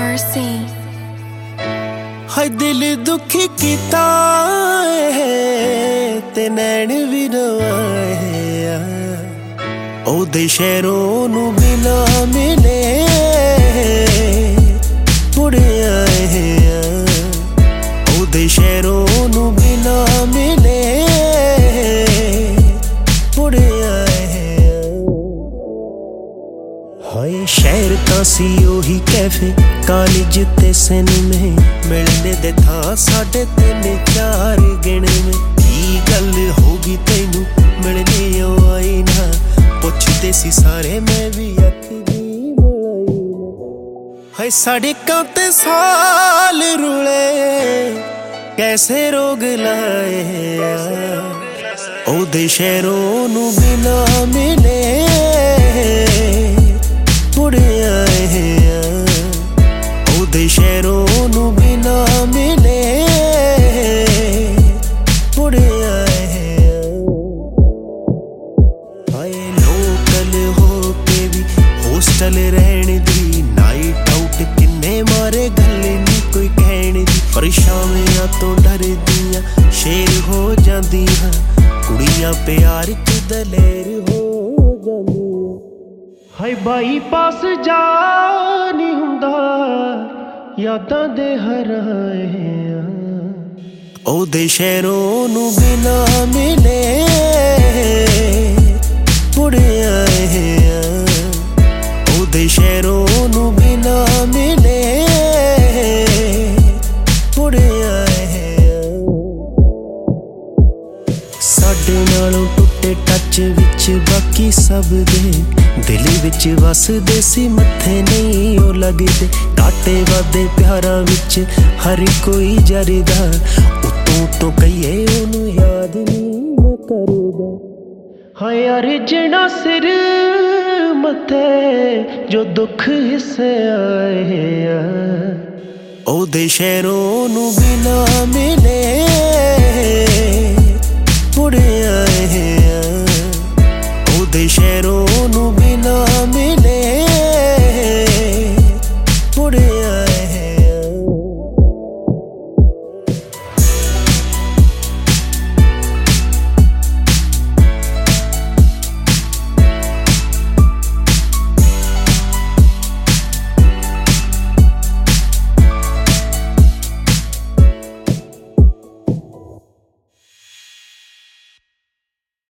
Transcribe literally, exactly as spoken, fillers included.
R C हाय दिल दुखी कीता ते नैन भी रवाए ओदे शहरों नू बिना मिले मुड़े आए ओदे शहरों नू बिना मिले मुड़े आए हाय शहर तां सी ओही कैफे कालेज ते सिनेमे मिलने दे था साढ़े तीन चार गिणवे की गल होगी तैनू मिलने आई ना पुछदे सी सारे मैं भी अख दी मलाई ना हाय सड़कां ते साल रुले कैसे रोग लाए ओदे शहरों नू बिना मिले मुड़े आए ओदे शहरों नू बिना मिले मुड़े आए आए लोकल हो के भी होस्टल रहने दी नाइट आउट किन्ने मारे गल नहीं कोई कहने दी पर शामियां तो डर दियां शेर हो जांदियां कुड़ियां प्यार च दलेर हो जांदियां हाय बाईपास जा नहीं हुंदा यादां दे हराए ओदे शहरों नू बिना मिले मुड़े आए ओदे शहरों नू बिना मिले मुड़े आए साडे नालों टुटे टच विच बाकी सब दे दिल विच वसदे सी मत्थे नहीं ओ लगदे काटे वादे प्यारां विच हर कोई जरदा उतों तो कहिए ओनू याद नहीं मैं करदा हाय अर्जना सिर मत्थे जो दुख हिस्से आए ओदे शहरों नू बिना मिले मुड़े आए